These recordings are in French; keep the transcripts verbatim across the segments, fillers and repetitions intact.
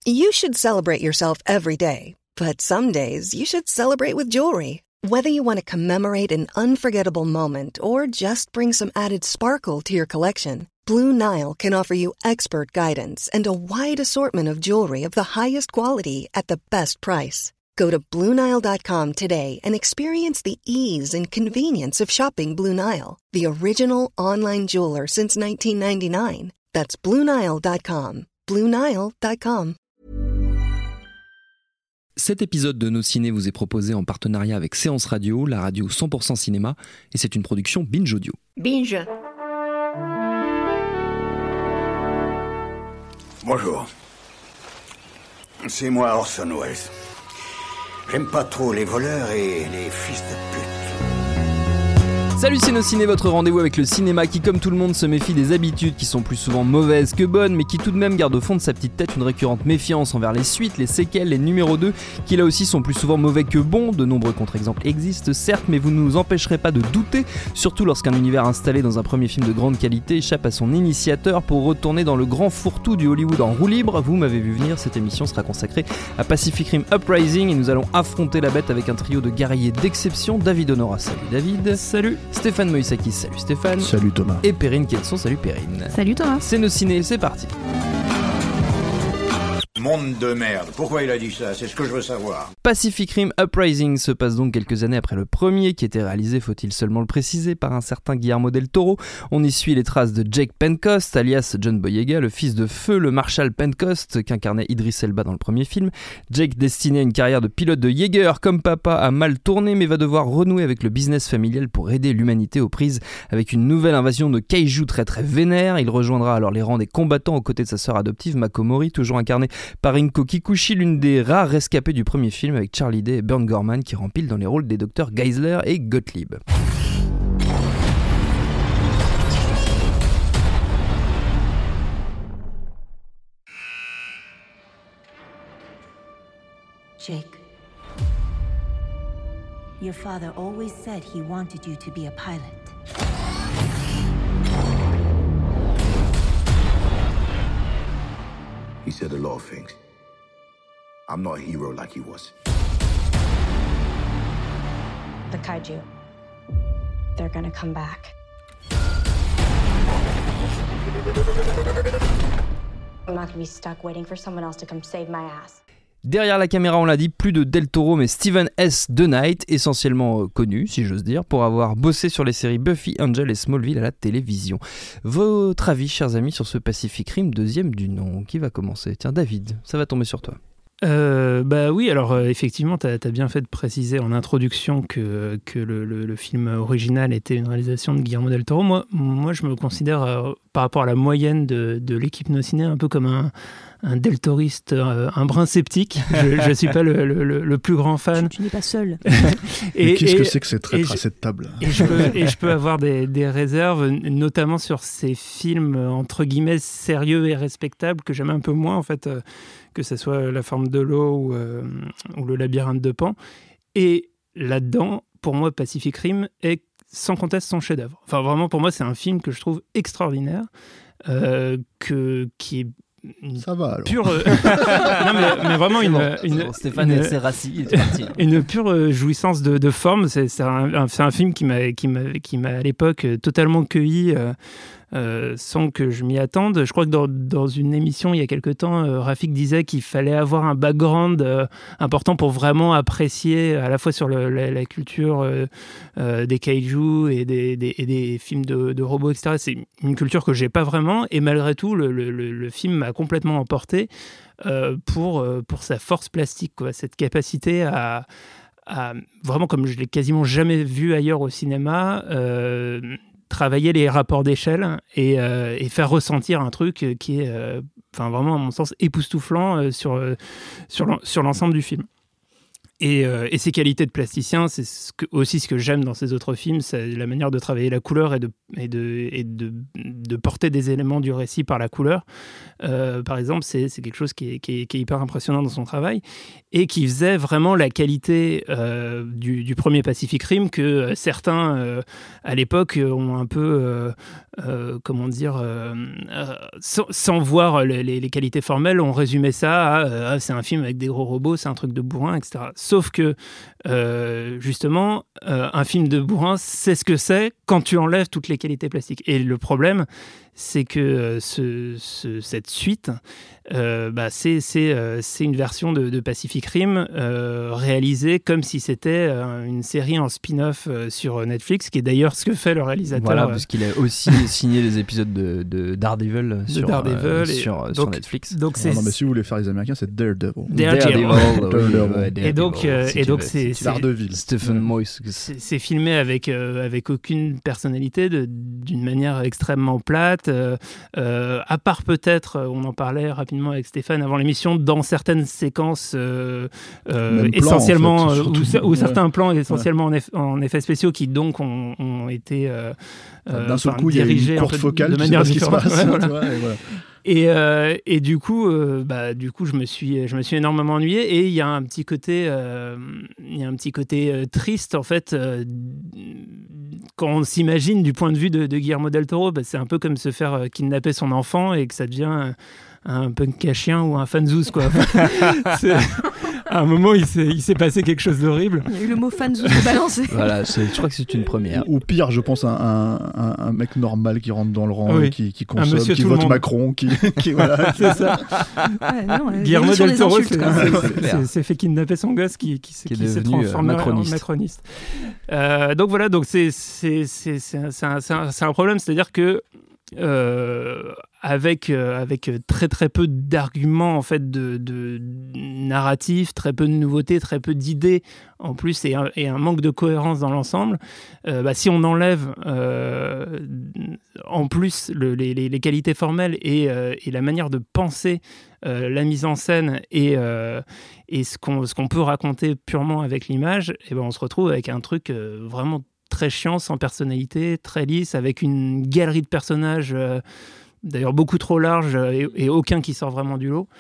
You should celebrate yourself every day, but some days you should celebrate with jewelry. Whether you want to commemorate an unforgettable moment or just bring some added sparkle to your collection, Blue Nile can offer you expert guidance and a wide assortment of jewelry of the highest quality at the best price. Go to Blue Nile dot com today and experience the ease and convenience of shopping Blue Nile, the original online jeweler since nineteen ninety-nine. That's Blue Nile dot com. Blue Nile dot com. Cet épisode de Nos Ciné vous est proposé en partenariat avec Séance Radio, la radio cent pour cent cinéma, et c'est une production Binge Audio. Binge. Bonjour. C'est moi Orson Welles. J'aime pas trop les voleurs et les fils de pute. Salut, c'est Nos Ciné, votre rendez-vous avec le cinéma qui, comme tout le monde, se méfie des habitudes qui sont plus souvent mauvaises que bonnes, mais qui tout de même garde au fond de sa petite tête une récurrente méfiance envers les suites, les séquelles, les numéros deux, qui là aussi sont plus souvent mauvais que bons. De nombreux contre-exemples existent, certes, mais vous ne nous empêcherez pas de douter, surtout lorsqu'un univers installé dans un premier film de grande qualité échappe à son initiateur pour retourner dans le grand fourre-tout du Hollywood en roue libre. Vous m'avez vu venir, cette émission sera consacrée à Pacific Rim Uprising et nous allons affronter la bête avec un trio de guerriers d'exception. David Honora, salut David. Salut. Stéphane Moïsakis, salut Stéphane. Salut Thomas. Et Perrine Quetson, salut Perrine. Salut Thomas. C'est Nos Ciné, c'est parti. Monde de merde. Pourquoi il a dit ça? C'est ce que je veux savoir. Pacific Rim Uprising se passe donc quelques années après le premier, qui était réalisé, faut-il seulement le préciser, par un certain Guillermo del Toro. On y suit les traces de Jake Pentecost, alias John Boyega, le fils de feu, le Marshal Pentecost, qu'incarnait Idris Elba dans le premier film. Jake, destiné à une carrière de pilote de Jaeger comme papa, a mal tourné, mais va devoir renouer avec le business familial pour aider l'humanité aux prises avec une nouvelle invasion de kaiju très très vénère. Il rejoindra alors les rangs des combattants aux côtés de sa sœur adoptive Mako Mori, toujours incarnée par Rinko Kikuchi, l'une des rares rescapées du premier film, avec Charlie Day et Burn Gorman qui rempilent dans les rôles des docteurs Geisler et Gottlieb. Jake, your father always said he wanted you to be a pilot. He said a lot of things. I'm not a hero like he was. The kaiju. They're gonna come back. I'm not gonna be stuck waiting for someone else to come save my ass. Derrière la caméra, on l'a dit, plus de Del Toro, mais Steven S. DeKnight, essentiellement euh, connu, si j'ose dire, pour avoir bossé sur les séries Buffy, Angel et Smallville à la télévision. Votre avis, chers amis, sur ce Pacific Rim, deuxième du nom, qui va commencer? Tiens, David, ça va tomber sur toi. Euh, bah oui, alors euh, effectivement, tu as bien fait de préciser en introduction que, que le, le, le film original était une réalisation de Guillermo del Toro. Moi, moi je me considère, euh, par rapport à la moyenne de, de l'équipe Nos Ciné, un peu comme un, un deltoriste, euh, un brin sceptique. Je ne suis pas le, le, le plus grand fan. Tu, tu n'es pas seul. et, Mais qu'est-ce et, que c'est que cette traître je, à cette table? et je, peux, et je peux avoir des, des réserves, notamment sur ces films, entre guillemets, sérieux et respectables, que j'aime un peu moins, en fait, euh, que ce soit La Forme de l'eau ou, euh, ou Le Labyrinthe de Pan. Et là-dedans, pour moi, Pacific Rim est sans conteste son chef-d'œuvre. Enfin, vraiment, pour moi, c'est un film que je trouve extraordinaire, euh, que, qui est Ça va alors. Pure, euh... non, mais, mais vraiment une, bon, une, bon, Stéphane une, est rassis, il est parti. une pure jouissance de, de forme. C'est, c'est, un, c'est un film qui m'a, qui m'a, qui m'a à l'époque totalement cueilli. Euh, Euh, sans que je m'y attende. Je crois que dans, dans une émission il y a quelque temps, euh, Rafik disait qu'il fallait avoir un background euh, important pour vraiment apprécier à la fois sur le, la, la culture euh, euh, des kaiju et des, des, et des films de, de robots, et cetera. C'est une culture que j'ai pas vraiment, et malgré tout, le, le, le film m'a complètement emporté euh, pour, euh, pour sa force plastique, quoi, cette capacité à, à vraiment, comme je l'ai quasiment jamais vu ailleurs au cinéma, euh, travailler les rapports d'échelle et, euh, et faire ressentir un truc qui est, euh, enfin vraiment à mon sens, époustouflant euh, sur, euh, sur, sur l'ensemble du film. Et, euh, et ses qualités de plasticien, c'est ce que, aussi ce que j'aime dans ses autres films, c'est la manière de travailler la couleur et de, et de, et de, de porter des éléments du récit par la couleur. Euh, par exemple, c'est, c'est quelque chose qui est, qui, est, qui est hyper impressionnant dans son travail et qui faisait vraiment la qualité euh, du, du premier Pacific Rim que euh, certains, euh, à l'époque, ont un peu, euh, euh, comment dire, euh, euh, sans, sans voir les, les, les qualités formelles, on résumait ça à euh, ah, c'est un film avec des gros robots, c'est un truc de bourrin, et cetera. Sauf que, euh, justement, euh, un film de bourrin, c'est ce que c'est quand tu enlèves toutes les qualités plastiques. Et le problème, c'est que euh, ce, ce, cette suite, euh, bah, c'est, c'est, euh, c'est une version de, de Pacific Rim euh, réalisée comme si c'était euh, une série en spin-off euh, sur Netflix, qui est d'ailleurs ce que fait le réalisateur. Voilà, parce qu'il a aussi signé les épisodes de, de Daredevil, sur, Daredevil euh, et sur, donc, sur Netflix. Donc c'est... Non, non, mais si vous voulez faire les Américains, c'est Daredevil. Daredevil. Daredevil, Daredevil. ouais, Daredevil, Et donc, euh, si et tu donc veux, c'est, si tu c'est, veux. Daredevil. Stephen Moyes. c'est, c'est filmé avec, euh, avec aucune personnalité, de, d'une manière extrêmement plate. Euh, euh, à part peut-être, on en parlait rapidement avec Stéphane avant l'émission, dans certaines séquences euh, euh, essentiellement, plan, en fait, ou, surtout. ou Ouais. certains plans essentiellement ouais. en, eff- en effets spéciaux qui donc ont, ont été euh, Enfin, d'un seul enfin, coup, il y a dirigés une courte en fait, focale, de tu sais manière pas ce qui se différente. passe. Ouais, voilà. Tu vois, et voilà. Et, euh, et du coup, euh, bah, du coup, je me suis, je me suis énormément ennuyé. Et il y a un petit côté, euh, il y a un petit côté euh, triste en fait. Euh, quand on s'imagine du point de vue de, de Guillermo del Toro, bah, c'est un peu comme se faire euh, kidnapper son enfant et que ça devient euh, un punk à chien ou un fanzouz, quoi. C'est... À un moment, il s'est, il s'est passé quelque chose d'horrible. Il y a eu le mot fanzouz de balancé. Voilà, c'est, je crois que c'est une première. Ou, ou pire, je pense, un, un, un, un mec normal qui rentre dans le rang, Oui. et qui, qui consomme, qui vote Macron, qui, qui voilà. C'est ça. Ouais, non, euh, Guillermo del Toro insultes, s'est, quoi. s'est, C'est clair. s'est, s'est fait kidnapper son gosse qui, qui, Qui est qui s'est devenu, transformé euh, macroniste. en macroniste. Euh, donc voilà, donc c'est, c'est, c'est, c'est, c'est, un, c'est, un, c'est un problème, c'est-à-dire que euh, avec, euh, avec très très peu d'arguments en fait de, de narratifs, très peu de nouveautés, très peu d'idées en plus et un, et un manque de cohérence dans l'ensemble, euh, bah, si on enlève euh, en plus le, les, les, les qualités formelles et, euh, et la manière de penser euh, la mise en scène et, euh, et ce, qu'on, ce qu'on peut raconter purement avec l'image, et ben on se retrouve avec un truc euh, vraiment très chiant, sans personnalité, très lisse, avec une galerie de personnages, euh, d'ailleurs beaucoup trop large euh, et, et aucun qui sort vraiment du lot.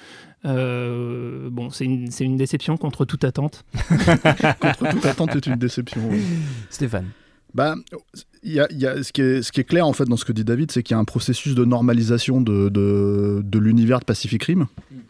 Euh, bon, c'est une, c'est une déception contre toute attente. Contre toute attente, c'est une déception. Oui. Stéphane. Bah, y a, y a, ce, qui est, ce qui est clair en fait dans ce que dit David, c'est qu'il y a un processus de normalisation de, de, de l'univers de Pacific Rim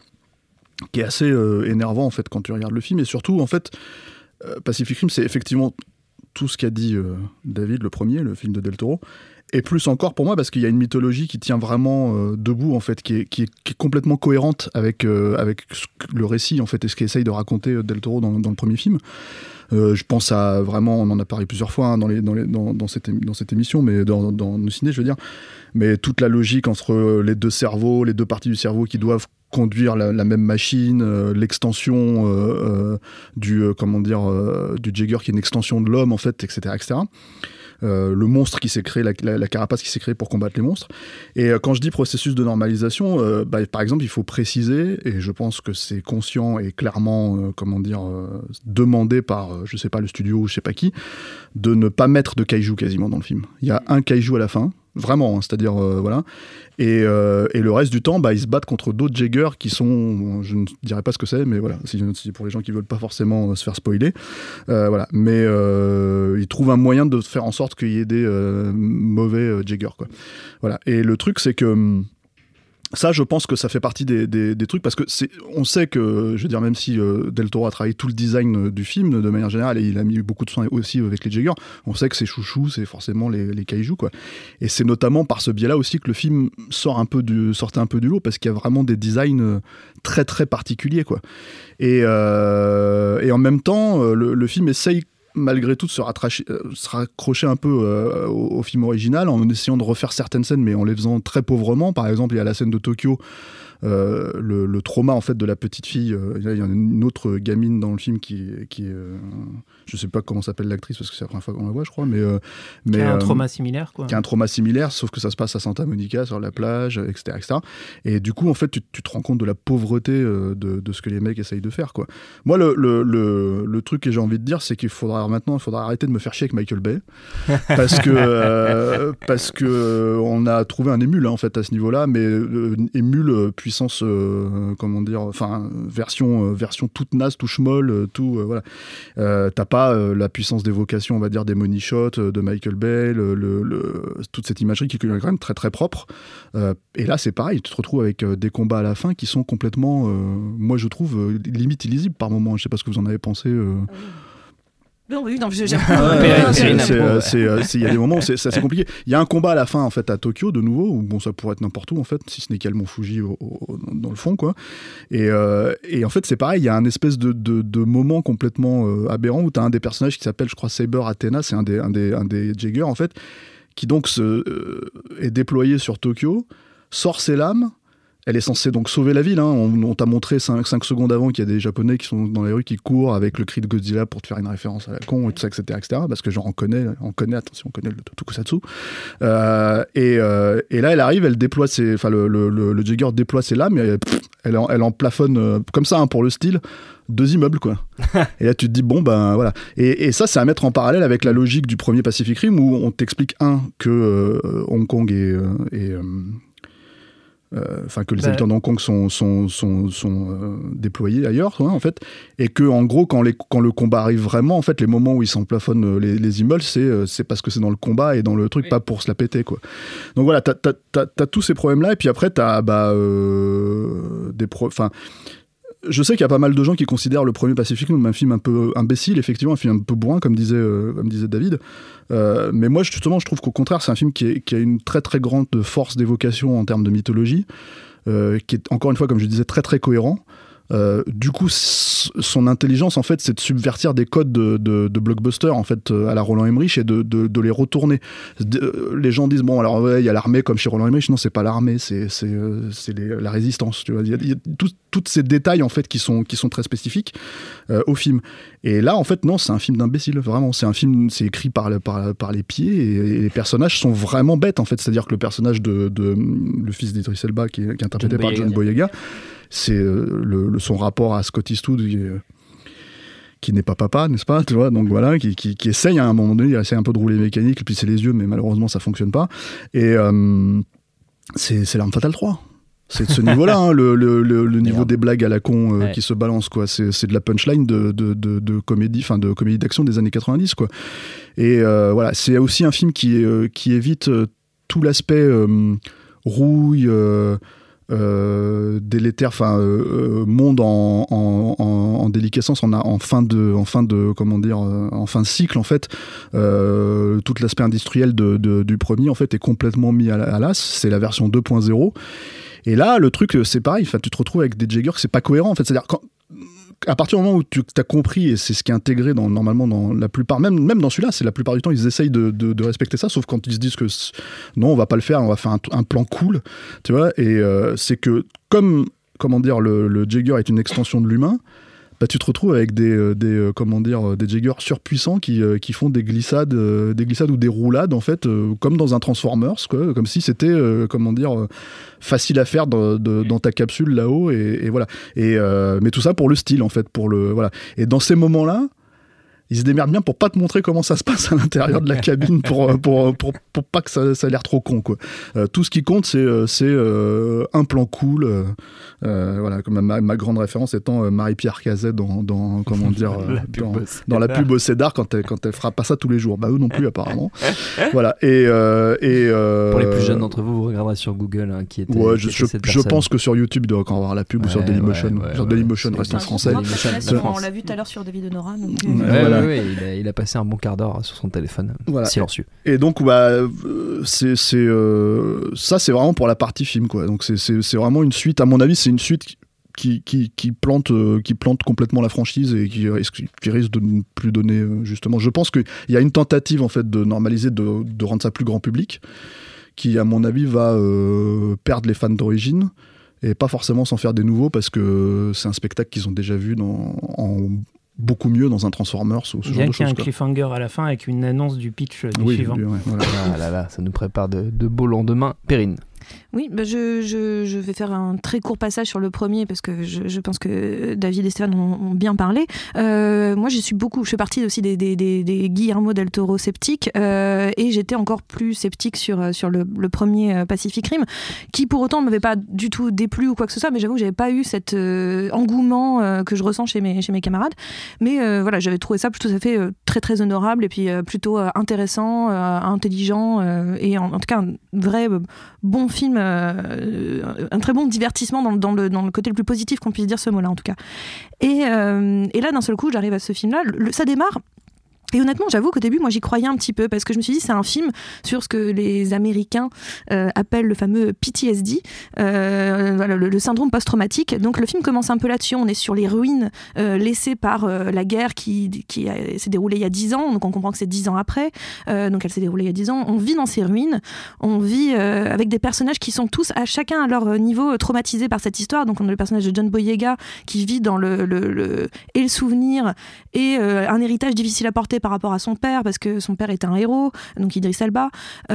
qui est assez euh, énervant en fait quand tu regardes le film, et surtout en fait euh, Pacific Rim, c'est effectivement tout ce qu'a dit euh, David, le premier, le film de Del Toro, et plus encore pour moi parce qu'il y a une mythologie qui tient vraiment euh, debout en fait, qui est, qui est, qui est complètement cohérente avec, euh, avec le récit en fait et ce qu'essaye de raconter euh, Del Toro dans, dans le premier film. Euh, je pense à vraiment, on en a parlé plusieurs fois hein, dans, les, dans, les, dans, dans, cette, dans cette émission, mais dans, dans nos ciné, je veux dire, mais toute la logique entre les deux cerveaux, les deux parties du cerveau qui doivent conduire la, la même machine, euh, l'extension euh, euh, du euh, comment dire euh, du Jaeger qui est une extension de l'homme en fait, et cetera, et cetera. Euh, le monstre qui s'est créé, la, la, la carapace qui s'est créée pour combattre les monstres. Et euh, quand je dis processus de normalisation, euh, bah, par exemple, il faut préciser, et je pense que c'est conscient et clairement, euh, comment dire, euh, demandé par, euh, je sais pas, le studio ou je sais pas qui, de ne pas mettre de kaiju quasiment dans le film. Il y a un kaiju à la fin. Vraiment, hein, c'est-à-dire, euh, voilà. Et, euh, et le reste du temps, bah, ils se battent contre d'autres Jaeger qui sont, je ne dirais pas ce que c'est, mais voilà, si, si pour les gens qui ne veulent pas forcément euh, se faire spoiler. Euh, voilà. Mais euh, ils trouvent un moyen de faire en sorte qu'il y ait des euh, mauvais euh, Jaeger, quoi. Voilà. Et le truc, c'est que ça, je pense que ça fait partie des, des, des trucs, parce que c'est, on sait que, je veux dire, même si euh, Del Toro a travaillé tout le design du film de manière générale, et il a mis beaucoup de soin aussi avec les Jaeger, on sait que ses chouchous, c'est forcément les, les kaiju, quoi. Et c'est notamment par ce biais-là aussi que le film sort un peu du, sortait un peu du lot, parce qu'il y a vraiment des designs très très particuliers, quoi. Et, euh, et en même temps, le, le film essaye malgré tout de se, euh, se raccrocher un peu euh, au, au film original en essayant de refaire certaines scènes mais en les faisant très pauvrement. Par exemple, il y a la scène de Tokyo euh, le, le trauma en fait de la petite fille. Euh, il y a une autre gamine dans le film qui, qui est, euh, je sais pas comment s'appelle l'actrice parce que c'est la première fois qu'on la voit, je crois, mais euh, mais qui a un euh, trauma similaire, quoi. Qui a un trauma similaire, sauf que ça se passe à Santa Monica sur la plage, et cetera, et cetera. Et du coup, en fait, tu, tu te rends compte de la pauvreté euh, de, de ce que les mecs essayent de faire, quoi. Moi, le, le, le, le truc que j'ai envie de dire, c'est qu'il faudra maintenant, il faudra arrêter de me faire chier avec Michael Bay, parce que euh, parce que on a trouvé un émule hein, en fait à ce niveau-là, mais euh, émule puissance, euh, comment dire, enfin version euh, version toute naze, tout schmoll, euh, tout euh, voilà. Euh, t'as pas euh, la puissance d'évocation, on va dire, des money shots euh, de Michael Bay, le, le, le, toute cette imagerie qui est quand même très très propre. Euh, et là, c'est pareil, tu te retrouves avec euh, des combats à la fin qui sont complètement, euh, moi je trouve, euh, limite illisibles par moments. Je sais pas ce que vous en avez pensé. Euh... Non, oui, non, j'aime il y a des moments où c'est assez compliqué. Il y a un combat à la fin en fait à Tokyo de nouveau où bon ça pourrait être n'importe où en fait si ce n'est qu'à Mont Fuji au, au, dans le fond quoi. Et, euh, et en fait c'est pareil, il y a un espèce de, de, de moment complètement euh, aberrant où tu as un des personnages qui s'appelle je crois Saber Athena, c'est un des un des un des Jaeger en fait qui donc se, euh, est déployé sur Tokyo, sort ses lames. Elle est censée donc sauver la ville. Hein. On, on t'a montré cinq secondes avant qu'il y a des Japonais qui sont dans les rues qui courent avec le cri de Godzilla pour te faire une référence à la con et tout ça, et cetera, et cetera. Parce que genre on connaît, on connaît, attention, on connaît le tokusatsu. Euh, et, euh, et là, elle arrive, elle déploie ses, enfin le, le, le, le Jaeger déploie ses lames, et pff, elle, en, elle en plafonne euh, comme ça hein, pour le style. Deux immeubles quoi. Et là tu te dis bon ben voilà. Et, et ça c'est à mettre en parallèle avec la logique du premier Pacific Rim où on t'explique un que euh, Hong Kong est, euh, est euh, enfin euh, que les bah, habitants de Hong Kong sont, sont, sont, sont euh, déployés ailleurs hein, en fait, et que en gros quand, les, quand le combat arrive vraiment en fait les moments où ils s'emplafonnent les, les immeubles c'est, euh, c'est parce que c'est dans le combat et dans le truc oui. Pas pour se la péter quoi. Donc voilà t'as, t'as, t'as, t'as tous ces problèmes là et puis après t'as bah, euh, des pro... enfin je sais qu'il y a pas mal de gens qui considèrent le premier Pacific comme un film un peu imbécile, effectivement, un film un peu bourrin, comme disait, euh, comme disait David. Euh, mais moi, justement, je trouve qu'au contraire, c'est un film qui, est, qui a une très très grande force d'évocation en termes de mythologie, euh, qui est, encore une fois, comme je disais, très très cohérent. Euh, du coup, c- son intelligence, en fait, c'est de subvertir des codes de, de, de blockbuster, en fait, euh, à la Roland Emmerich et de, de, de les retourner. De, euh, les gens disent, bon, alors, ouais, il y a l'armée comme chez Roland Emmerich. Non, c'est pas l'armée, c'est, c'est, euh, c'est les, la résistance, tu vois. Il y a, il y a tout, tous ces détails, en fait, qui sont, qui sont très spécifiques euh, au film. Et là, en fait, non, c'est un film d'imbécile, vraiment. C'est un film, c'est écrit par, par, par les pieds et, et les personnages sont vraiment bêtes, en fait. C'est-à-dire que le personnage de, de le fils d'Idris Elba, qui est, qui est interprété John par John Boyega, c'est euh, le, le, son rapport à Scott Eastwood qui, euh, qui n'est pas papa, n'est-ce pas, tu vois, donc voilà, qui, qui, qui essaye à un moment donné, il essaye un peu de rouler mécanique, puis c'est les yeux, mais malheureusement ça fonctionne pas. Et euh, c'est, c'est L'Arme Fatale trois. C'est de ce niveau-là, hein, le, le, le, le niveau des blagues à la con euh, ouais. qui se balance, quoi. C'est, c'est de la punchline de, de, de, de comédie, enfin de comédie d'action des années quatre-vingt-dix, quoi. Et euh, voilà, c'est aussi un film qui, euh, qui évite euh, tout l'aspect euh, rouille. Euh, Euh, délétère, enfin euh, monde en, en, en, en déliquescence, en, en fin de, en fin de, comment dire, en fin de cycle en fait. Euh, tout l'aspect industriel de, de, du premier en fait est complètement mis à, à l'as. C'est la version deux point zéro. Et là, le truc, c'est pareil. Enfin, tu te retrouves avec des Jaeger que c'est pas cohérent en fait. C'est-à-dire quand à partir du moment où tu as compris, et c'est ce qui est intégré dans, normalement dans la plupart, même, même dans celui-là, c'est la plupart du temps, ils essayent de, de, de respecter ça, sauf quand ils se disent que non, on va pas le faire, on va faire un, un plan cool, tu vois, et euh, c'est que comme, comment dire, le, le Jaeger est une extension de l'humain, bah, tu te retrouves avec des, des, euh, comment dire, des Jaegers surpuissants qui, euh, qui font des glissades, euh, des glissades ou des roulades, en fait, euh, comme dans un Transformers, quoi, comme si c'était, euh, comment dire, euh, facile à faire de, de, dans ta capsule là-haut, et, et voilà. Et, euh, mais tout ça pour le style, en fait, pour le, voilà. Et dans ces moments-là, ils se démerdent bien pour pas te montrer comment ça se passe à l'intérieur de la cabine pour, pour, pour, pour pas que ça, ça a l'air trop con, quoi. Euh, tout ce qui compte, c'est, c'est euh, un plan cool. Euh, euh, voilà, comme ma, ma grande référence étant euh, Marie-Pierre Cazet dans, dans, comment dire, euh, dans, dans la pub au Cédar quand elle, quand elle fera pas ça tous les jours. Bah, eux non plus, apparemment. Voilà. Et, euh, et, euh, pour les plus jeunes d'entre vous, vous regarderez sur Google hein, qui était. Ouais, qui je, était je, cette je pense que sur YouTube, il doit encore avoir la pub ouais, ou sur Dailymotion. Ouais, ouais, sur ouais, Dailymotion, ouais, reste en français. On l'a vu tout à l'heure sur David Honora. Donc... Ouais, voilà. ouais, ouais, il, a, il a passé un bon quart d'heure sur son téléphone, voilà. silencieux. Et donc, bah, c'est, c'est, euh, ça, c'est vraiment pour la partie film, quoi. Donc, c'est, c'est, c'est vraiment une suite. À mon avis, c'est une suite qui, qui, qui, plante, euh, qui plante complètement la franchise et qui, qui risque de ne plus donner, euh, justement. Je pense qu'il y a une tentative, en fait, de normaliser, de, de rendre ça plus grand public, qui, à mon avis, va euh, perdre les fans d'origine. et pas forcément s'en faire des nouveaux parce que c'est un spectacle qu'ils ont déjà vu dans, en beaucoup mieux dans un Transformers ou ce Bien genre de qu'il y ait choses. un Quoi. cliffhanger à la fin avec une annonce du pitch du oui, suivant. Oui, ouais, voilà. Ah là là, ça nous prépare de, de beaux lendemains. Perrine. Oui, bah je, je, je vais faire un très court passage sur le premier parce que je, je pense que David et Stéphane ont, ont bien parlé. Euh, moi, je suis beaucoup, je fais partie aussi des, des, des, des Guillermo del Toro sceptiques euh, et j'étais encore plus sceptique sur, sur le, le premier Pacific Rim, qui pour autant ne m'avait pas du tout déplu ou quoi que ce soit, mais j'avoue que j'avais pas eu cet euh, engouement euh, que je ressens chez mes, chez mes camarades. Mais euh, voilà, j'avais trouvé ça tout à fait euh, très très honorable et puis euh, plutôt euh, intéressant, euh, intelligent euh, et en, en tout cas un vrai euh, bon film, euh, un très bon divertissement dans, dans, le, dans le côté le plus positif qu'on puisse dire ce mot-là en tout cas. Et, euh, et là d'un seul coup j'arrive à ce film-là, le, ça démarre. Et honnêtement, j'avoue qu'au début, moi, j'y croyais un petit peu parce que je me suis dit, c'est un film sur ce que les Américains euh, appellent le fameux P T S D, euh, voilà, le, le syndrome post-traumatique. Donc, le film commence un peu là-dessus. On est sur les ruines euh, laissées par euh, la guerre qui, qui a, s'est déroulée il y a dix ans. Donc, on comprend que c'est dix ans après. Euh, donc, elle s'est déroulée il y a dix ans. On vit dans ces ruines. On vit euh, avec des personnages qui sont tous, à chacun à leur niveau, traumatisés par cette histoire. Donc, on a le personnage de John Boyega qui vit dans le, le, le, et le souvenir et euh, un héritage difficile à porter par rapport à son père, parce que son père était un héros, donc Idriss Elba,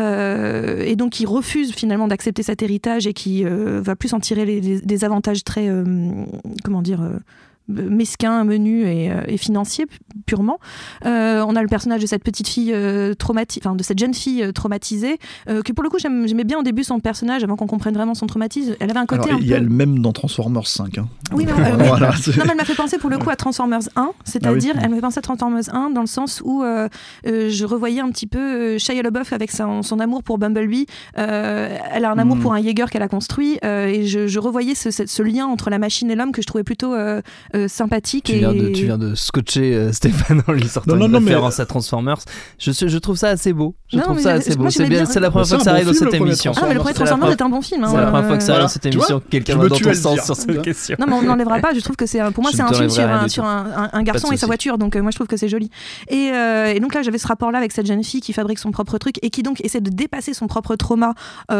euh, et donc il refuse finalement d'accepter cet héritage et qui euh, va plus en tirer les, les, des avantages très, euh, comment dire, euh, mesquin, menu et, et financier purement. Euh, on a le personnage de cette petite fille euh, traumatisée, enfin de cette jeune fille euh, traumatisée, euh, que pour le coup j'aime, j'aimais bien au début son personnage avant qu'on comprenne vraiment son traumatisme. Elle avait un côté. Alors, un il y a peu... le même dans Transformers cinq. Hein. Oui, mais, euh, voilà, mais, non, mais elle m'a fait penser pour le coup à Transformers un, c'est-à-dire ah oui. elle m'a fait penser à Transformers un dans le sens où euh, euh, je revoyais un petit peu euh, Shia LaBeouf avec son, son amour pour Bumblebee. Euh, elle a un amour mmh. pour un Jaeger qu'elle a construit euh, et je, je revoyais ce, ce, ce lien entre la machine et l'homme que je trouvais plutôt euh, euh, sympathique. Tu et... viens de, tu viens de scotcher euh, Stéphane en lui sortant non, non, une non, référence mais... à Transformers. Je, je trouve ça assez beau. Je non, trouve ça assez beau. C'est, bien, c'est la première fois que ça arrive dans cette émission. Ah, mais le premier Transformers est un bon film. C'est la première fois que ça arrive dans cette émission. Quelqu'un va dans ton sens sur cette question. Non, mais on n'enlèvera pas. Je trouve que c'est, pour moi, c'est un film sur un garçon et sa voiture. Donc, moi, je trouve que c'est joli. Et donc là, j'avais ce rapport-là avec cette jeune fille qui fabrique son propre truc et qui donc essaie de dépasser son propre trauma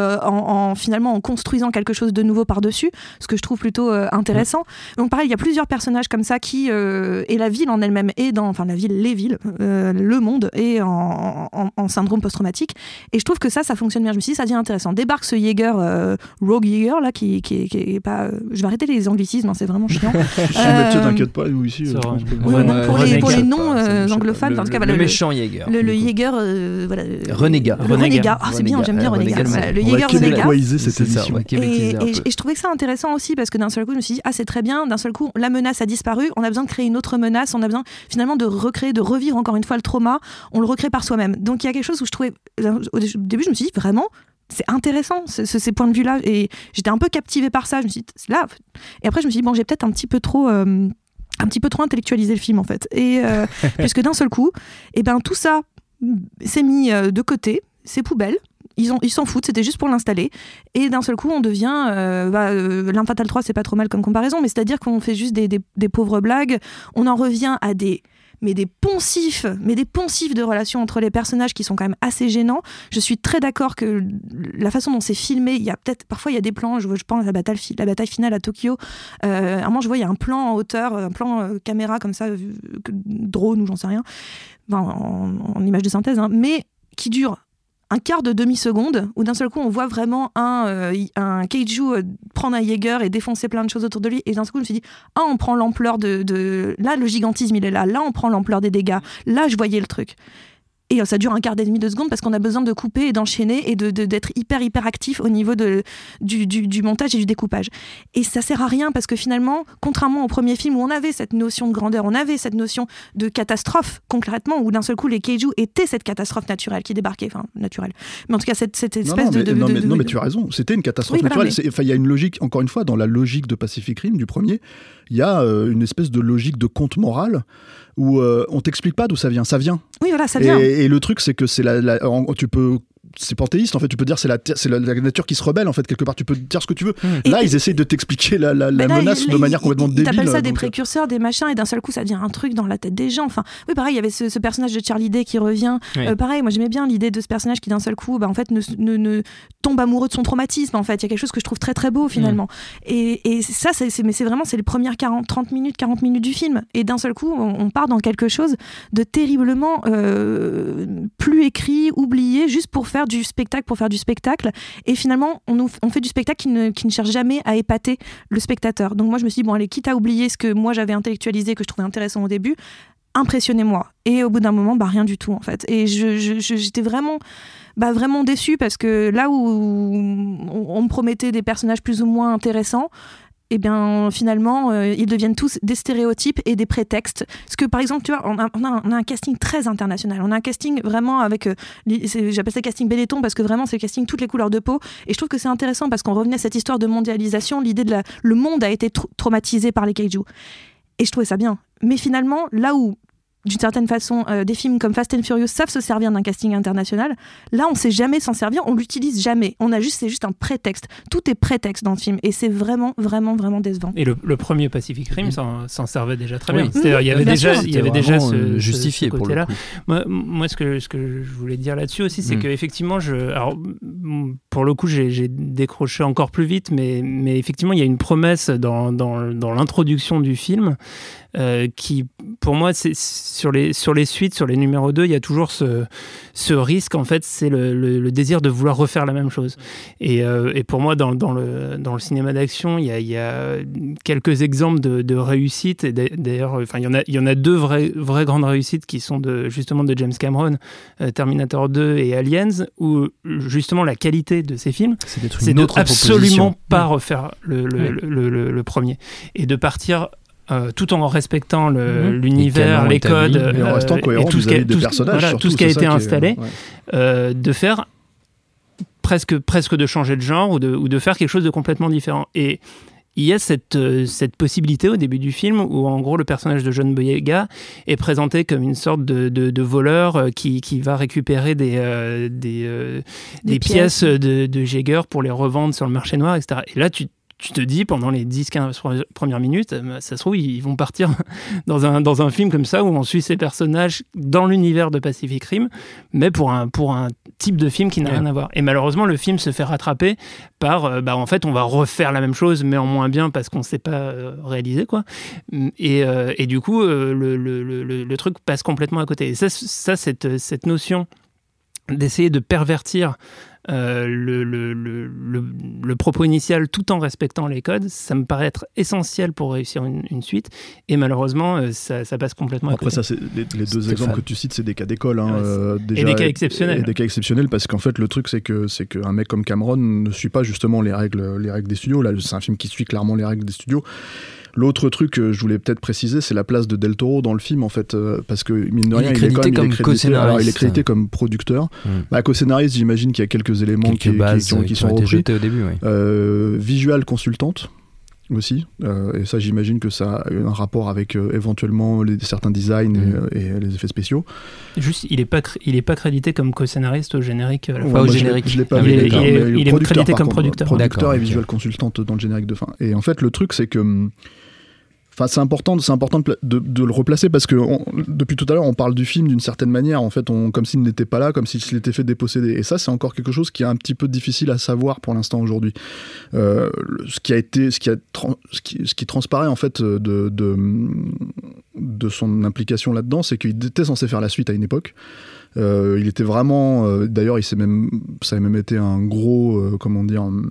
en finalement en construisant quelque chose de nouveau par-dessus, ce que je trouve plutôt intéressant. Donc, pareil, il y a plusieurs personnages comme ça qui et la ville en elle-même est dans, enfin la ville, les villes, euh, le monde est en, en, en syndrome post-traumatique. Et je trouve que ça, ça fonctionne bien. Je me suis dit, ça devient intéressant. Débarque ce Jaeger, euh, Rogue Jaeger, là, qui, qui, qui est pas. Euh, je vais arrêter les anglicismes, hein, c'est vraiment chiant. euh, tu t'inquiète pas, nous ici. Euh, oui, bon, pour, les, pour les noms euh, anglophones, le, en tout cas, le, voilà, le méchant Jaeger. Le, le Jaeger, euh, voilà. Renégat. Le Renégat. Ah, c'est bien, j'aime bien Renégat. Le Jaeger Renégat. Et je trouvais que ça intéressant aussi parce que d'un seul coup, je me suis dit, ah, c'est très bien. D'un seul coup, la menace a disparu. On a besoin de créer une autre menace. On a besoin finalement de recréer, de revivre encore une fois le trauma, on le recrée par soi-même. Donc il y a quelque chose où je trouvais, au début je me suis dit vraiment, c'est intéressant ce, ce, ces points de vue-là, et j'étais un peu captivée par ça, je me suis dit, c'est là. Et après je me suis dit, bon, j'ai peut-être un petit peu trop... Euh, un petit peu trop intellectualisé le film en fait. Et euh, puisque d'un seul coup, et ben, tout ça s'est mis euh, de côté, c'est poubelle. Ils, ont, ils s'en foutent, c'était juste pour l'installer. Et d'un seul coup, on devient... Euh, bah, euh, L'Arme Fatale trois, c'est pas trop mal comme comparaison, mais c'est-à-dire qu'on fait juste des, des, des pauvres blagues. On en revient à des... mais des poncifs, mais des poncifs de relations entre les personnages qui sont quand même assez gênants. Je suis très d'accord que la façon dont c'est filmé, il y a peut-être... Parfois, il y a des plans, je, je pense à la bataille, la bataille finale à Tokyo. Euh, à un moment, je vois, il y a un plan en hauteur, un plan euh, caméra comme ça, euh, drone ou j'en sais rien, enfin, en, en image de synthèse, hein, mais qui dure un quart de demi-seconde, où d'un seul coup, on voit vraiment un, euh, un kaiju euh, prendre un Jaeger et défoncer plein de choses autour de lui. Et d'un seul coup, je me suis dit, ah, on prend l'ampleur de, de... Là, le gigantisme, il est là. Là, on prend l'ampleur des dégâts. Là, je voyais le truc. Et ça dure un quart et demi de seconde parce qu'on a besoin de couper et d'enchaîner et de, de, d'être hyper, hyper actif au niveau de, du, du, du montage et du découpage. Et ça sert à rien parce que finalement, contrairement au premier film où on avait cette notion de grandeur, on avait cette notion de catastrophe concrètement, où d'un seul coup, les kaiju étaient cette catastrophe naturelle qui débarquait, enfin, naturelle. Mais en tout cas, cette, cette espèce non, non, de, de, non, de, mais, de... Non, mais tu as raison, c'était une catastrophe oui, naturelle. Voilà, mais... Il y a une logique, encore une fois, dans la logique de Pacific Rim, du premier, il y a euh, une espèce de logique de conte moral où euh, on t'explique pas d'où ça vient, ça vient. Oui, voilà, ça vient. Et, et le truc, c'est que c'est la, la, tu peux c'est panthéiste en fait, tu peux dire c'est la, c'est la, la nature qui se rebelle en fait, quelque part tu peux dire ce que tu veux. Et là et ils essayent de t'expliquer la, la, la là, menace il, de manière il, complètement il, débile. T'appelles ça des donc, précurseurs, des machins, et d'un seul coup ça devient un truc dans la tête des gens. Enfin, oui, pareil, il y avait ce, ce personnage de Charlie Day qui revient. Oui. Euh, pareil, moi j'aimais bien l'idée de ce personnage qui d'un seul coup, bah, en fait, ne, ne, ne tombe amoureux de son traumatisme. En fait, il y a quelque chose que je trouve très très beau finalement. Mmh. Et, et ça, c'est, c'est, mais c'est vraiment c'est les premières quarante, trente minutes, quarante minutes du film. Et d'un seul coup, on, on part dans quelque chose de terriblement euh, plus écrit, oublié, juste pour faire du spectacle, pour faire du spectacle. Et finalement, on, nous, on fait du spectacle qui ne, qui ne cherche jamais à épater le spectateur. Donc moi, je me suis dit, bon, allez, quitte à oublier ce que moi j'avais intellectualisé, que je trouvais intéressant au début, impressionnez-moi. Et au bout d'un moment, bah, rien du tout, en fait. Et je, je, je, j'étais vraiment... Bah, vraiment déçue parce que là où on, on me promettait des personnages plus ou moins intéressants, et eh bien finalement euh, ils deviennent tous des stéréotypes et des prétextes. Parce que par exemple, tu vois, on a, on a, un, on a un casting très international, on a un casting vraiment avec euh, j'appelle ça casting Benetton parce que vraiment c'est le casting toutes les couleurs de peau, et je trouve que c'est intéressant parce qu'on revenait à cette histoire de mondialisation, l'idée de la, le monde a été tra- traumatisé par les kaiju, et je trouvais ça bien. Mais finalement, là où d'une certaine façon, euh, des films comme Fast and Furious savent se servir d'un casting international. Là, on ne sait jamais s'en servir, on l'utilise jamais. On a juste, c'est juste un prétexte. Tout est prétexte dans le film, et c'est vraiment, vraiment, vraiment décevant. Et le, le premier Pacific Rim s'en, s'en servait déjà très oui. bien. C'est-à-dire, il y avait bien déjà, sûr, il y avait déjà ce, justifié ce, ce côté-là. Pour moi, moi, ce que ce que je voulais dire là-dessus aussi, c'est mm. qu'effectivement, je, alors pour le coup, j'ai, j'ai décroché encore plus vite, mais mais effectivement, il y a une promesse dans dans, dans l'introduction du film. Euh, qui, pour moi, c'est sur les, sur les suites, sur les numéros deux, il y a toujours ce, ce risque, en fait, c'est le, le, le désir de vouloir refaire la même chose. Et, euh, et pour moi, dans, dans, le, dans le cinéma d'action, il y a, il y a quelques exemples de, de réussite. Et d'ailleurs, enfin, il y en a, il y en a deux vraies, vraies grandes réussites qui sont de, justement de James Cameron, euh, Terminator deux et Aliens, où justement la qualité de ces films, c'est, c'est de absolument pas refaire le, le, oui. le, le, le, le premier. Et de partir... Euh, tout en respectant le, mmh. l'univers, les, les codes euh, et, en restant et tout ce qui a, tout, voilà, tout ce qui a été installé, est, ouais. euh, de faire presque, presque de changer de genre ou de, ou de faire quelque chose de complètement différent. Et il y a cette, euh, cette possibilité au début du film où en gros le personnage de John Boyega est présenté comme une sorte de, de, de voleur euh, qui, qui va récupérer des, euh, des, euh, des, des pièces, pièces de, de Jaeger pour les revendre sur le marché noir, et cetera. Et là tu Tu te dis, pendant les dix quinze premières minutes, ça se trouve, ils vont partir dans un, dans un film comme ça, où on suit ces personnages dans l'univers de Pacific Rim, mais pour un, pour un type de film qui n'a ouais. rien à voir. Et malheureusement, le film se fait rattraper par, bah, en fait, on va refaire la même chose, mais en moins bien, parce qu'on ne sait pas euh, réaliser, quoi. Et, euh, et du coup, euh, le, le, le, le truc passe complètement à côté. Et ça, ça cette, cette notion d'essayer de pervertir Euh, le, le, le, le, le propos initial tout en respectant les codes, ça me paraît être essentiel pour réussir une, une suite, et malheureusement euh, ça, ça passe complètement à Après, côté. ça, c'est, les, les deux exemples que tu cites, c'est des cas d'école hein, ouais, euh, déjà, et des cas exceptionnels et, et des cas exceptionnels, parce qu'en fait le truc c'est que c'est qu'un mec comme Cameron ne suit pas justement les règles, les règles des studios. Là c'est un film qui suit clairement les règles des studios. L'autre truc que je voulais peut-être préciser, c'est la place de Del Toro dans le film, en fait, euh, parce que mine de rien, il est crédité il est quand même, comme il est crédité, co-scénariste. alors, il est crédité comme producteur. Mmh. Bah, co-scénariste, j'imagine qu'il y a quelques éléments quelques qui, bases, qui, qui, ont, qui, qui sont ont été repris. jetés au début. Oui. Euh, visual consultante aussi, euh, et ça j'imagine que ça a un rapport avec euh, éventuellement les, certains designs mmh. et, et les effets spéciaux. Juste, il est pas cr- il est pas crédité comme co-scénariste au générique. Ouais, pas au générique. Je l'ai, je l'ai pas il, vu, est, il, est, il est crédité comme contre, producteur. Producteur D'accord, et visual okay. consultante dans le générique de fin. Et en fait, le truc c'est que Enfin, c'est important, c'est important de, de, de le replacer parce que on, depuis tout à l'heure, on parle du film d'une certaine manière, en fait, on, comme s'il n'était pas là, comme s'il s'était fait déposséder. Et ça, c'est encore quelque chose qui est un petit peu difficile à savoir pour l'instant aujourd'hui. Euh, ce qui a été, ce qui a, ce qui, ce qui transparaît en fait de, de, de son implication là-dedans, c'est qu'il était censé faire la suite à une époque. Euh, il était vraiment, euh, d'ailleurs, il s'est même, ça a même été un gros, euh, comment dire. Un,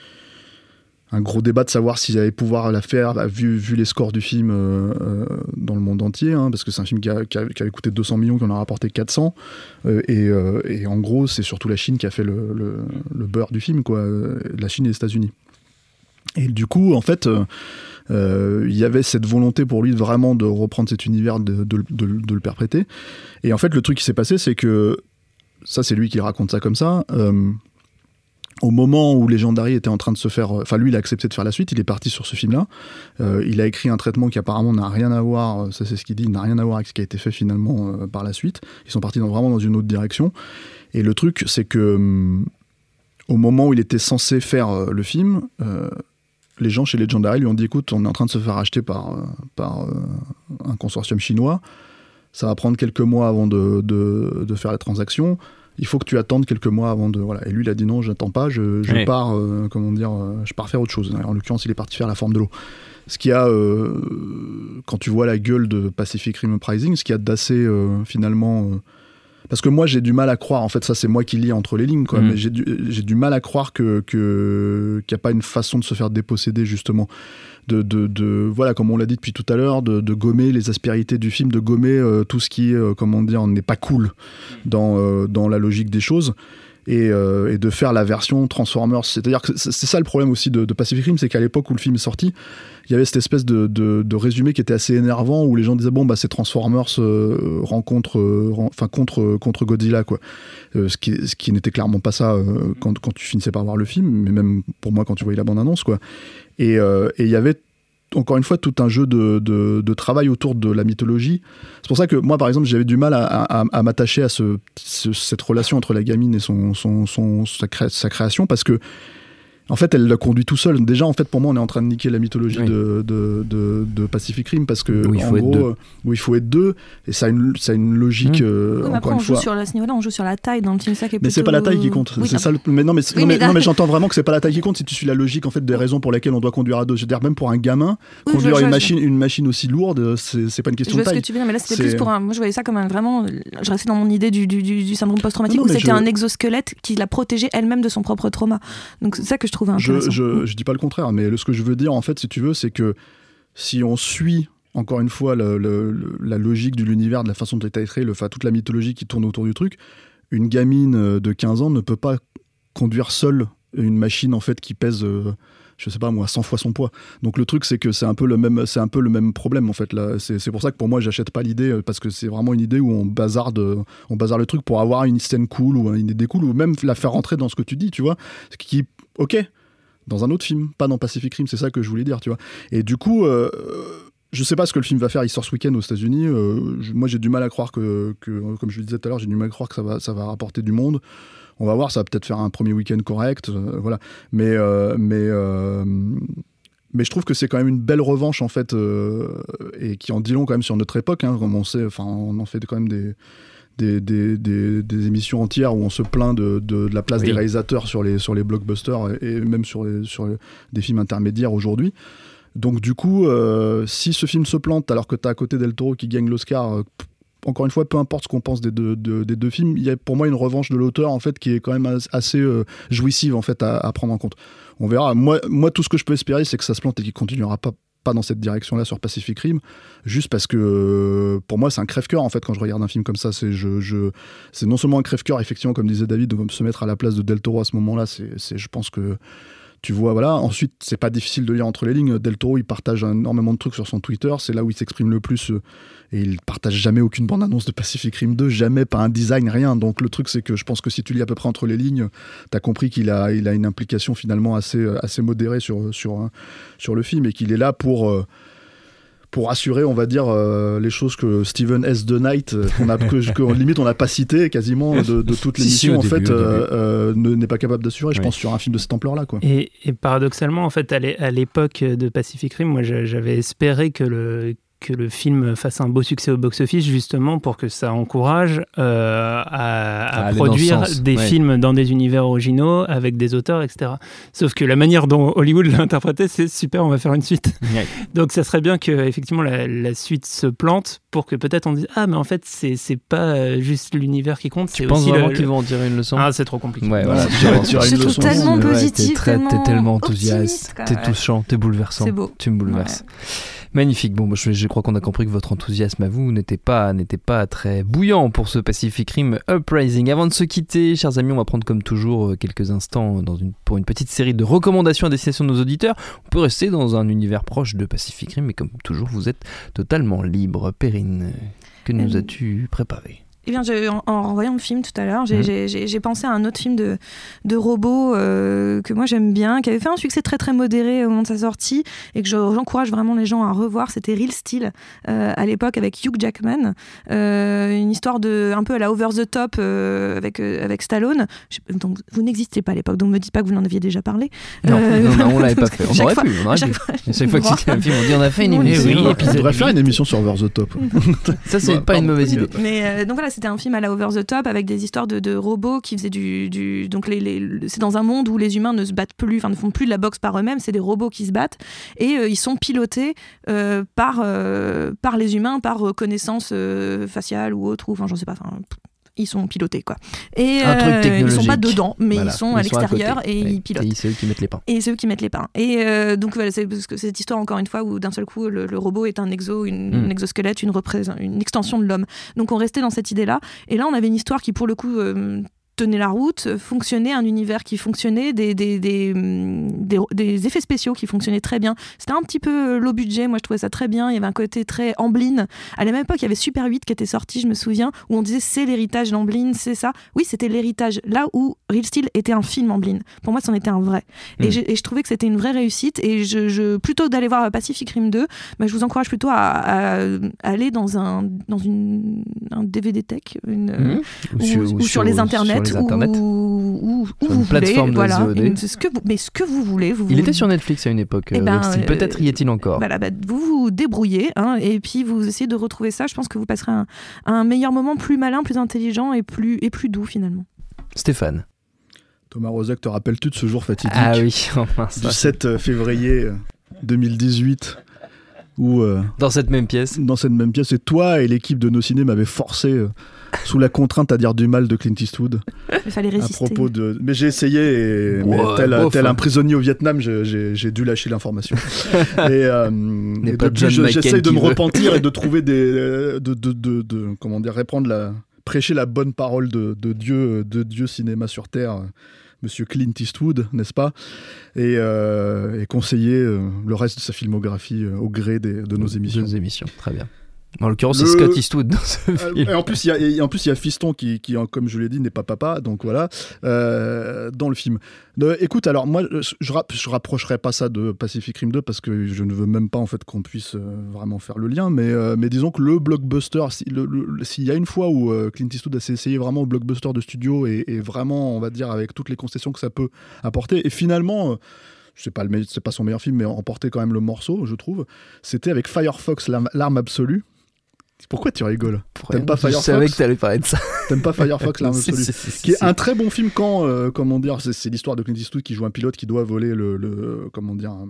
un gros débat de savoir s'ils allaient pouvoir la faire, bah, vu, vu les scores du film euh, euh, dans le monde entier, hein, parce que c'est un film qui, a, qui, a, qui avait coûté deux cents millions, qui en a rapporté quatre cents, euh, et, euh, et en gros, c'est surtout la Chine qui a fait le, le, le beurre du film, quoi, la Chine et les États-Unis. Et du coup, en fait, il euh, y avait cette volonté pour lui vraiment de reprendre cet univers, de, de, de, de le perpréter. Et en fait, le truc qui s'est passé, c'est que, ça c'est lui qui raconte ça comme ça, euh, au moment où Legendary était en train de se faire... Enfin, lui, il a accepté de faire la suite, il est parti sur ce film-là. Euh, il a écrit un traitement qui apparemment n'a rien à voir, ça c'est ce qu'il dit, n'a rien à voir avec ce qui a été fait finalement euh, par la suite. Ils sont partis dans, vraiment dans une autre direction. Et le truc, c'est que hum, au moment où il était censé faire euh, le film, euh, les gens chez Legendary lui ont dit, écoute, on est en train de se faire acheter par, euh, par euh, un consortium chinois, ça va prendre quelques mois avant de, de, de faire la transaction. Il faut que tu attendes quelques mois avant de... Voilà. Et lui, il a dit non, j'attends pas, je, je oui. pars, euh, comment dire, euh, je pars faire autre chose. En l'occurrence, il est parti faire La Forme de l'eau. Ce qui a, euh, quand tu vois la gueule de Pacific Rim Uprising, ce qui a d'assez, euh, finalement... Euh, parce que moi, j'ai du mal à croire, en fait, ça c'est moi qui lis entre les lignes, quoi, mmh. mais j'ai du, j'ai du mal à croire que, que, qu'il n'y a pas une façon de se faire déposséder, justement. De, de, de, voilà, comme on l'a dit depuis tout à l'heure, de, de gommer les aspérités du film, de gommer euh, tout ce qui, euh, comment dire, n'est pas cool dans, euh, dans la logique des choses. Et, euh, et de faire la version Transformers. C'est-à-dire que c'est, c'est ça le problème aussi de, de Pacific Rim, c'est qu'à l'époque où le film est sorti, il y avait cette espèce de, de, de résumé qui était assez énervant, où les gens disaient bon bah c'est Transformers euh, rencontre, euh, ren, enfin contre contre Godzilla quoi. Euh, ce qui ce qui n'était clairement pas ça euh, quand quand tu finissais par voir le film, mais même pour moi quand tu voyais la bande annonce quoi. Et euh, et il y avait encore une fois tout un jeu de, de, de travail autour de la mythologie. C'est pour ça que moi par exemple j'avais du mal à, à, à m'attacher à ce, ce, cette relation entre la gamine et son, son, son, sa, cré, sa création, parce que en fait elle l'a conduit tout seul. Déjà en fait pour moi on est en train de niquer la mythologie oui. de, de, de, de Pacific Rim, parce que où il en faut gros être deux. où il faut être deux, et ça a une, ça a une logique mmh. euh, oui, mais encore après, une on joue fois sur la, ce niveau-là on joue sur la taille dans le film, ça qui est mais plutôt... c'est pas la taille qui compte, oui, c'est ça le... mais non mais, oui, non, mais, mais, non, mais j'entends vraiment que c'est pas la taille qui compte si tu suis la logique en fait des raisons pour lesquelles on doit conduire à deux. Je veux dire même pour un gamin oui, conduire je, je, une machine je... une machine aussi lourde, c'est, c'est pas une question je de taille. Je vois ce que tu veux dire, mais là c'était c'est... plus pour un... moi je voyais ça comme un vraiment, je restais dans mon idée du, du, du, du syndrome post-traumatique, non, non, où c'était je... un exosquelette qui l'a protégé elle-même de son propre trauma. Donc c'est ça que je trouvais intéressant. Je, je, je dis pas le contraire, mais ce que je veux dire en fait si tu veux, c'est que si on suit encore une fois le, le, le, la logique de l'univers, de la façon dont est créé, le, toute la mythologie qui tourne autour du truc, une gamine de quinze ans ne peut pas conduire seule une machine en fait qui pèse euh, je sais pas moi cent fois son poids. Donc le truc c'est que c'est un peu le même c'est un peu le même problème en fait là. C'est, c'est pour ça que pour moi j'achète pas l'idée, parce que c'est vraiment une idée où on bazarde on bazarde le truc pour avoir une scène cool ou une idée cool, ou même la faire rentrer dans ce que tu dis, tu vois, ce qui ok dans un autre film, pas dans Pacific Rim, c'est ça que je voulais dire, tu vois. Et du coup, euh, je sais pas ce que le film va faire, il sort ce week-end aux États-Unis. Euh, je, moi, j'ai du mal à croire que, que, comme je le disais tout à l'heure, j'ai du mal à croire que ça va, ça va rapporter du monde. On va voir, ça va peut-être faire un premier week-end correct, euh, voilà. Mais, euh, mais, euh, mais je trouve que c'est quand même une belle revanche, en fait, euh, et qui en dit long quand même sur notre époque, hein, comme on sait, enfin, on en fait quand même des. Des, des, des, des émissions entières où on se plaint de, de, de la place oui. des réalisateurs sur les, sur les blockbusters et, et même sur, les, sur les, des films intermédiaires aujourd'hui. Donc du coup, euh, si ce film se plante alors que tu as à côté Del Toro qui gagne l'Oscar, euh, p- encore une fois, peu importe ce qu'on pense des deux, de, des deux films, il y a pour moi une revanche de l'auteur en fait, qui est quand même assez euh, jouissive en fait, à, à prendre en compte. On verra. Moi, moi, tout ce que je peux espérer, c'est que ça se plante et qu'il continuera pas pas dans cette direction-là sur Pacific Rim, juste parce que pour moi c'est un crève-cœur en fait quand je regarde un film comme ça. C'est, je, je, c'est non seulement un crève-cœur effectivement comme disait David, de se mettre à la place de Del Toro à ce moment-là, c'est, c'est, je pense que tu vois, voilà. Ensuite, c'est pas difficile de lire entre les lignes. Del Toro, il partage énormément de trucs sur son Twitter. C'est là où il s'exprime le plus. Euh, et il partage jamais aucune bande-annonce de Pacific Rim deux. Jamais, pas un design, rien. Donc le truc, c'est que je pense que si tu lis à peu près entre les lignes, t'as compris qu'il a, il a une implication finalement assez, assez modérée sur, sur, euh, sur le film. Et qu'il est là pour... Euh, pour assurer, on va dire, euh, les choses que Steven S. The Knight, euh, qu'on a, que, que limite on n'a pas cité quasiment de, de toute l'émission, si, si, en début, fait, euh, euh, ne, n'est pas capable d'assurer, je oui. pense, sur un film de cette ampleur-là. Quoi. Et, et paradoxalement, en fait, à l'époque de Pacific Rim, moi, j'avais espéré que le que le film fasse un beau succès au box-office, justement pour que ça encourage euh, à, à, à produire des ouais. films dans des univers originaux avec des auteurs, et cetera. Sauf que la manière dont Hollywood l'a interprété, c'est super, on va faire une suite. Ouais. Donc ça serait bien que effectivement la, la suite se plante pour que peut-être on dise ah mais en fait c'est c'est pas juste l'univers qui compte. Tu c'est penses aussi vraiment le... qu'ils vont en tirer une leçon? Ah c'est trop compliqué. Ouais, voilà. Je, je trouve tellement positif, ouais, t'es, très, tellement t'es tellement enthousiaste, optimiste, t'es touchant, t'es bouleversant. C'est beau. Tu me bouleverses. Ouais. Magnifique. Bon, je, je crois qu'on a compris que votre enthousiasme à vous n'était pas, n'était pas très bouillant pour ce Pacific Rim Uprising. Avant de se quitter, chers amis, on va prendre comme toujours quelques instants dans une, pour une petite série de recommandations à destination de nos auditeurs. On peut rester dans un univers proche de Pacific Rim, mais comme toujours, vous êtes totalement libre. Perrine, que nous euh... as-tu préparé ? Eh bien, je, en, en voyant le film tout à l'heure, j'ai, mmh. j'ai, j'ai, j'ai pensé à un autre film de, de robots euh, que moi j'aime bien, qui avait fait un succès très très modéré au moment de sa sortie et que je, j'encourage vraiment les gens à revoir. C'était Real Steel euh, à l'époque avec Hugh Jackman, euh, une histoire de un peu à la over the top euh, avec euh, avec Stallone. Je, donc vous n'existiez pas à l'époque, donc me dites pas que vous en aviez déjà parlé. Non, euh, non, non on l'avait pas fait. On aurait fois, pu. On aurait chaque pu. fois, chaque fois que c'était un film, on dit on a fait une oui, émission. Oui, on devrait faire une émission sur over the top. Ça c'est ouais, pas une mauvaise idée. Mais euh, donc voilà, c'était un film à la over the top avec des histoires de, de robots qui faisaient du, du donc les, les, c'est dans un monde où les humains ne se battent plus, enfin ne font plus de la boxe par eux-mêmes, c'est des robots qui se battent et euh, ils sont pilotés euh, par euh, par les humains par reconnaissance euh, faciale ou autre, ou enfin j'en sais pas, enfin ils sont pilotés quoi. Et un truc euh, ils sont pas technologique. dedans, mais Voilà, ils sont ils à sont à l'extérieur côté. et Ouais. ils pilotent. Et c'est eux qui mettent les pains. Et c'est eux qui mettent les pains. Et euh, donc voilà, c'est parce que cette histoire encore une fois où d'un seul coup le, le robot est un exo, une, Mm. un exosquelette, une, représ- une extension de l'homme. Donc on restait dans cette idée-là. Et là on avait une histoire qui pour le coup euh, tenait la route, fonctionnait, un univers qui fonctionnait, des, des, des, des, des effets spéciaux qui fonctionnaient très bien. C'était un petit peu low budget, moi je trouvais ça très bien. Il y avait un côté très Amblin. À la même époque, il y avait Super huit qui était sorti, je me souviens, où on disait c'est l'héritage d'Amblin, c'est ça. Oui, c'était l'héritage. Là où Real Steel était un film Amblin. Pour moi, c'en était un vrai. Mmh. Et, et je trouvais que c'était une vraie réussite. Et je, je, plutôt d'aller voir Pacific Rim deux, bah, je vous encourage plutôt à, à, à aller dans un, dans une, un D V D tech, une, mmh. ou, ou, sur, ou, ou sur, sur les internets. Sur les internets. Ou, ou, ou sur vous une plateforme voulez, de voilà, V O D. une, ce que vous, mais ce que vous voulez. Vous Il vous, était sur Netflix à une époque. Eh ben, euh, peut-être y est-il encore. Voilà, bah, vous vous débrouillez hein, et puis vous essayez de retrouver ça. Je pense que vous passerez un, un meilleur moment, plus malin, plus intelligent et plus, et plus doux finalement. Stéphane. Thomas Rozek, te rappelles-tu de ce jour fatidique ah oui, enfin, ça. du sept février deux mille dix-huit où, euh, dans cette même pièce dans cette même pièce, et toi et l'équipe de Nos Ciné m'avaient forcé euh, sous la contrainte à dire du mal de Clint Eastwood. Il fallait résister. À propos de... Mais j'ai essayé, et... ouais, mais tel, bof, tel hein. un prisonnier au Vietnam, j'ai, j'ai, j'ai dû lâcher l'information. et euh, et pas depuis, John je, McCain j'essaye de qui me veut. repentir et de trouver des... De, de, de, de, de, comment dire, répandre la... prêcher la bonne parole de, de, Dieu, de Dieu cinéma sur Terre, Monsieur Clint Eastwood, n'est-ce pas, et, euh, et conseiller euh, le reste de sa filmographie euh, au gré des, de nos émissions. De nos émissions, très bien. En l'occurrence, Le... c'est Scott Eastwood dans ce euh, film. Et en plus, il y a, et en plus, il y a Fiston qui, qui, comme je l'ai dit, n'est pas papa, donc voilà, euh, dans le film. Euh, écoute, alors moi, je, je, je rapprocherai pas ça de Pacific Rim deux parce que je ne veux même pas en fait qu'on puisse euh, vraiment faire le lien, mais, euh, mais disons que le blockbuster, si, le, le, s'il y a une fois où euh, Clint Eastwood a essayé vraiment au blockbuster de studio et, et vraiment, on va dire, avec toutes les concessions que ça peut apporter, et finalement. Euh, c'est pas, le, c'est pas son meilleur film, mais remporté quand même le morceau, je trouve. C'était avec Firefox, l'arme, l'arme absolue. Pourquoi tu rigoles ? T'aimes pas Firefox ? Je savais que t'allais parler de ça. T'aimes pas Firefox, l'arme absolue ? si, si, si, Qui est si. un très bon film quand, euh, comment dire, c'est, c'est l'histoire de Clint Eastwood qui joue un pilote qui doit voler le, le comment dire, un,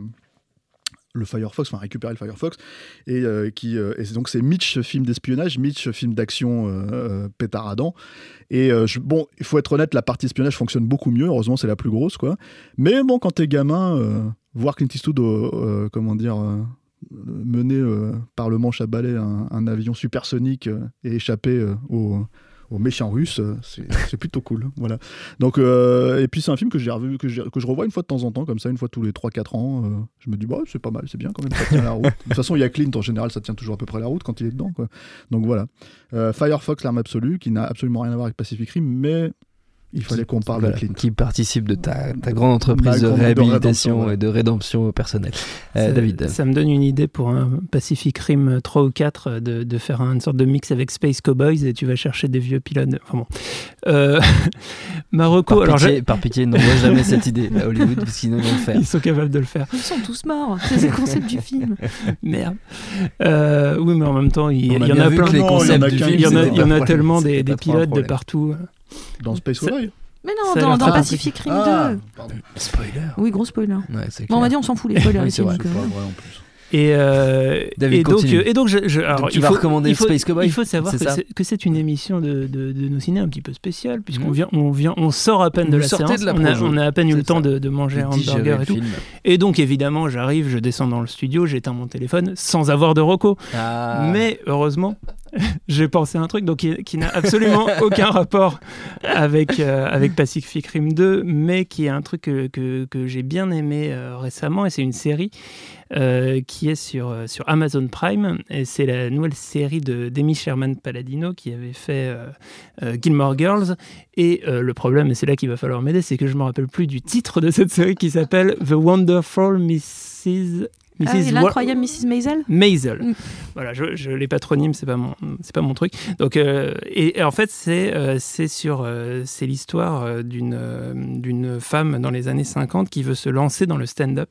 le Firefox, enfin récupérer le Firefox, et euh, qui, euh, et donc c'est Mitch film d'espionnage, Mitch film d'action euh, euh, pétaradant. Et euh, je, bon, il faut être honnête, la partie espionnage fonctionne beaucoup mieux. Heureusement, c'est la plus grosse, quoi. Mais bon, quand t'es gamin, euh, voir Clint Eastwood, euh, euh, comment dire. Euh, mener euh, par le manche à balai un, un avion supersonique euh, et échapper euh, aux, aux méchants russes, euh, c'est, c'est plutôt cool. Voilà. Donc, euh, et puis c'est un film que, j'ai revu, que, j'ai, que je revois une fois de temps en temps, comme ça, une fois tous les trois quatre ans. Euh, je me dis, bah, c'est pas mal, c'est bien quand même, ça tient la route. De toute façon, il y a Clint, en général, ça tient toujours à peu près la route quand il est dedans, quoi. Donc voilà. Euh, Firefox, l'arme absolue, qui n'a absolument rien à voir avec Pacific Rim, mais il fallait qu'on parle voilà, de Clint. Qui participe de ta, ta grande entreprise Ma de grande réhabilitation de et de rédemption personnelle. Euh, ça, David. Ça me donne une idée pour un Pacific Rim trois ou quatre de, de faire une sorte de mix avec Space Cowboys et tu vas chercher des vieux pilotes. Enfin bon. Euh, Marocco. Par alors pitié, j'ai... par pitié n'envoie jamais cette idée à Hollywood parce qu'ils vont le faire. Ils sont capables de le faire. Ils sont tous morts. C'est le concept du film. Merde. Euh, oui, mais en même temps, il, il y en a plein. Les concepts il y en a, du qu'un, film, il y en a, c'était il y en pas a un tellement problème. des, C'était des pas trop un pilotes de problème. partout. Dans Space Cowboy. Mais non, Ça a dans, l'air dans très Pacific Rim Ah, deux. pardon. Spoiler. Oui, gros spoiler. Ouais, c'est Bon, on clair. va dire, on s'en fout les spoilers Oui, ici. c'est vrai, donc, C'est euh, pas vrai en plus. Et, euh, David, et donc, continue. et donc, je, je, alors, Donc tu il vas faut, recommander il faut, Space Cowboy. Il faut savoir c'est que ça c'est, que c'est une émission de, de, de nos ciné un petit peu spéciale, puisqu'on Mhm. vient, on vient, on sort à peine de Vous la sortez séance. de la on, a, projo. on a à peine eu C'est le temps ça. de, de manger un Digérer hamburger le et tout. film. Et donc, évidemment, j'arrive, je descends dans le studio, j'éteins mon téléphone sans avoir de reco. Ah. Mais heureusement, j'ai pensé à un truc donc, qui, qui n'a absolument aucun rapport avec, euh, avec Pacific Rim deux, mais qui est un truc que, que, que j'ai bien aimé euh, récemment, et c'est une série euh, qui est sur, euh, sur Amazon Prime, et c'est la nouvelle série de, d'Amy Sherman-Palladino qui avait fait euh, euh, Gilmore Girls, et euh, le problème, et c'est là qu'il va falloir m'aider, c'est que je ne me rappelle plus du titre de cette série qui s'appelle The Wonderful missus Ah, et l'incroyable missus Maisel. Maisel. Mm. Voilà, je, je les patronyme, c'est pas mon, c'est pas mon truc. Donc, euh, et, et en fait, c'est, euh, c'est sur, euh, c'est l'histoire euh, d'une, euh, d'une femme dans les années cinquante qui veut se lancer dans le stand-up.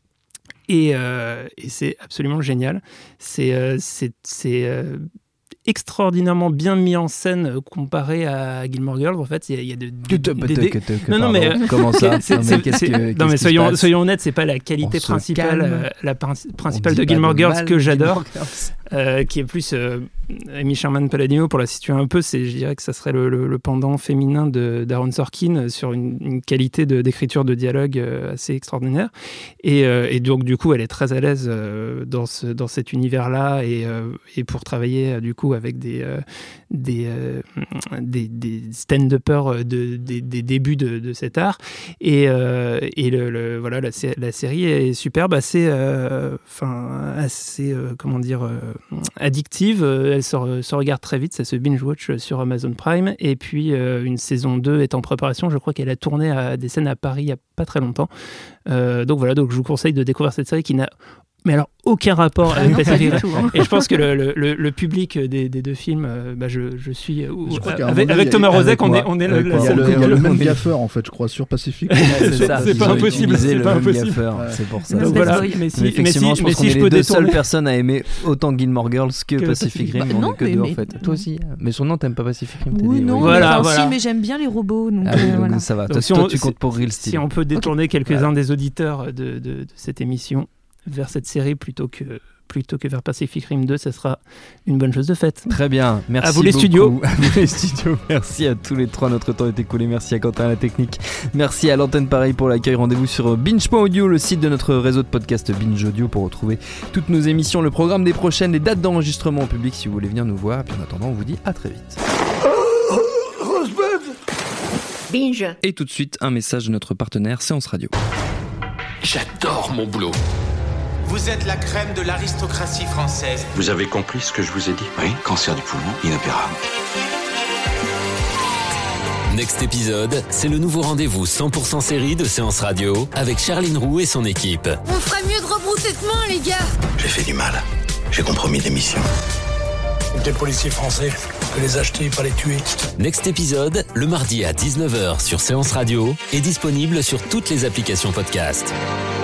Et, euh, et c'est absolument génial. C'est, euh, c'est, c'est euh, extraordinairement bien mis en scène comparé à Gilmore Girls. En fait, il y a, il y a de, de, de, de, de... non non mais comment ça c'est, non, c'est, mais, qu'est-ce c'est, que, non, mais qu'est-ce soyons soyons honnêtes, c'est pas la qualité On principale euh, la prin- principale de de Gilmore Girls mal, que j'adore, euh, qui est plus euh, Amy Sherman-Palladino, pour la situer un peu, c'est, je dirais que ça serait le, le, le pendant féminin de d'Aaron Sorkin, sur une, une qualité de, d'écriture de dialogue euh, assez extraordinaire, et, euh, et donc du coup elle est très à l'aise euh, dans ce dans cet univers là, et euh, et pour travailler euh, du coup avec des euh, des, euh, des des stand-uppers de, des, des débuts de, de cet art, et euh, et le, le voilà la, la série est superbe, assez enfin euh, assez euh, comment dire euh, addictive, elle se, se regarde très vite, ça se binge-watch sur Amazon Prime, et puis euh, une saison deux est en préparation, je crois qu'elle a tourné à des scènes à Paris il n'y a pas très longtemps, euh, donc voilà, donc je vous conseille de découvrir cette série qui n'a mais alors aucun rapport avec Pacific Rim. Hein. Et je pense que le, le, le public des, des deux films, euh, bah je, je suis euh, je avec, avec, avec Thomas Rozek, on est, on est le, le, il y a le, il y a le même gaffeur en fait, je crois, sur Pacific. c'est ça, c'est pas impossible, c'est pas impossible. Gaffeur, ouais. C'est pour ça. Donc voilà, mais si, mais si, je pense mais qu'on si est je les peux deux détourner... seules personnes à aimer autant Gilmore Girls que, que Pacific Rim. Bah, on non, est que mais, deux mais... en fait. Toi aussi, mais son nom t'aimes pas Pacific Rim? Oui, non, voilà, si, mais j'aime bien les robots, donc ça va. Donc, toi, toi, tu comptes pour Real Steel. Si on peut détourner quelques-uns des auditeurs de, de, de cette émission vers cette série plutôt que plutôt que vers Pacific Rim deux, ça sera une bonne chose de faite. Très bien, merci à vous les beaucoup. studios. À vous les studios, merci à tous les trois, notre temps est écoulé, merci à Quentin à la technique, merci à l'antenne Pareil pour l'accueil, rendez-vous sur binge point audio, le site de notre réseau de podcast Binge Audio, pour retrouver toutes nos émissions, le programme des prochaines, les dates d'enregistrement en public si vous voulez venir nous voir, et puis en attendant on vous dit à très vite. Binge. Et tout de suite un message de notre partenaire Séance Radio. J'adore mon boulot. Vous êtes la crème de l'aristocratie française. Vous avez compris ce que je vous ai dit? Oui, cancer du poumon, inopérable. Next épisode, c'est le nouveau rendez-vous cent pour cent série de Séance Radio avec Charline Roux et son équipe. On ferait mieux de rebrousser de main, les gars. J'ai fait du mal. J'ai compromis des missions. Des policiers français, je peux les acheter, pas les tuer. Next épisode, le mardi à dix-neuf heures sur Séance Radio, est disponible sur toutes les applications podcast.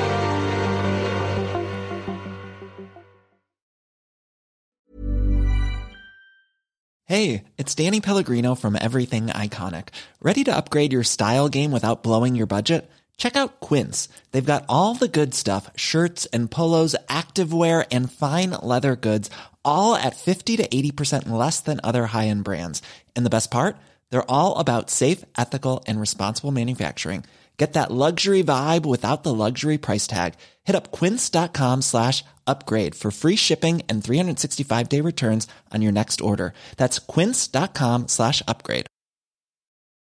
Hey, it's Danny Pellegrino from Everything Iconic. Ready to upgrade your style game without blowing your budget? Check out Quince. They've got all the good stuff, shirts and polos, activewear, and fine leather goods, all at fifty to eighty percent less than other high-end brands. And the best part? They're all about safe, ethical, and responsible manufacturing. Get that luxury vibe without the luxury price tag. Hit up quince.com slash upgrade for free shipping and three sixty-five day returns on your next order. That's quince.com slash upgrade.